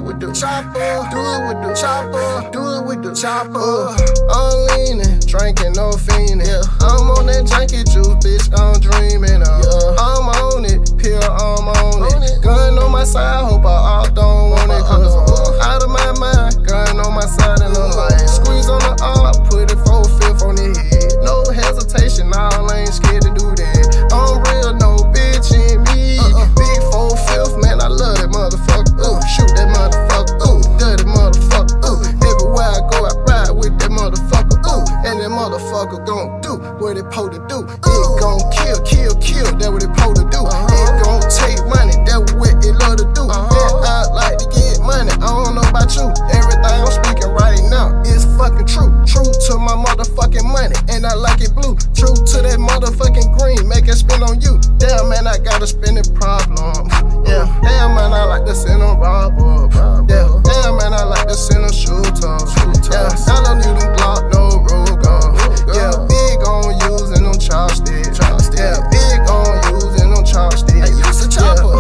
it with the chopper, do it with the chopper, do it with the chopper. I'm leaning, drinking, no fiending. I'm on that janky juice, bitch, I'm dreaming. I'm on it, pill, I'm on it. Gun on my side, hope I don't want it. Cause out of my mind, gun on my side and I'm like, squeeze on the arm, put it 4/5 on the head. No hesitation, all I ain't scared to do that. I'm real, no bitch in me. Big 4/5, man, I love that motherfucker. Shoot that motherfucker, dirty motherfucker. Everywhere I go, I ride with that motherfucker. And that motherfucker gon' do what it po' to do. It gon' kill, kill, kill, that what it po' to do. It gon' take money, that what it love to do. And I like to get money, I don't know about you. Everything I'm speaking right now is fucking true. True to my motherfucking money, and I like it blue. True to that motherfucking green, make it spin on you. Damn, man, I got a spinning problem. Yeah, damn, man, I like to send them robber. Yeah, damn, man, I like to send them shooter. Yeah, I don't need them Glock, no Ruger. Yeah, big on using them chopsticks. Yeah, big on using them chopsticks. I use the chopper.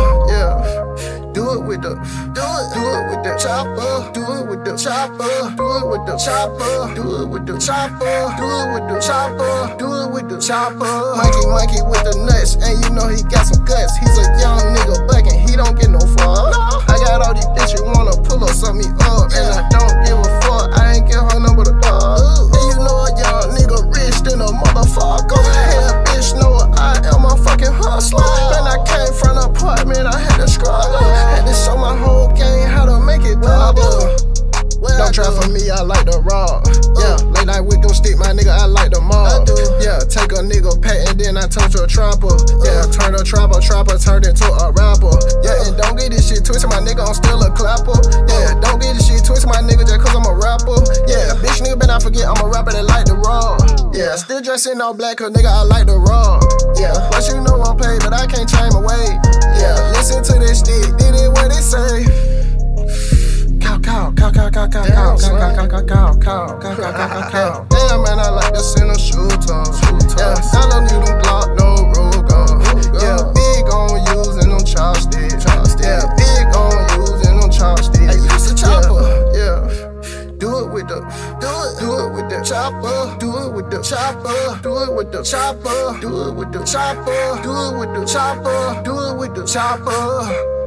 Yeah, do it with the, do it with the chopper. Do it with the chopper. Do it with the chopper. Do it with the chopper. Do it with the chopper. Do it with the chopper. Monkey with the nuts, and you know he got some guts. He's a young nigga bucking, he don't get no fuck. I got all these bitches wanna pull up, suck me up, and I don't give a fuck. I ain't give her number the dog. And you know a young nigga rich than a motherfucker. Hell, bitch, know I am a fucking hustler. Man, I came from an apartment, I had to struggle. Had to show my whole gang how to make it double. Don't try for me, I like the raw. Yeah, late night with them stick, my nigga, I like the mob. Yeah, take a nigga pet and then I turn to a trapper. Yeah, turn a trapper turned into a rapper. Yeah, and don't get this shit twisted, my nigga, I'm still a clapper. Yeah, don't get this shit twisted, my nigga, just cause I'm a rapper. Yeah, bitch nigga better not forget I'm a rapper that like the raw. Yeah, still dressing all black cause nigga, I like the raw. Yeah, but you know I'm paid, but I can't change my way. Yeah, listen to this stick, did it what it say. Cow. Damn, man, I like to send them shooters. Yeah, I don't need them Glock, no Ruger. Yeah, big on using them chopsticks. Yeah, big on using them chopsticks. I use the chopper. Yeah, do it with the chopper. Do it with the chopper. Do it with the chopper. Do it with the chopper. Do it with the chopper. Do it with the chopper.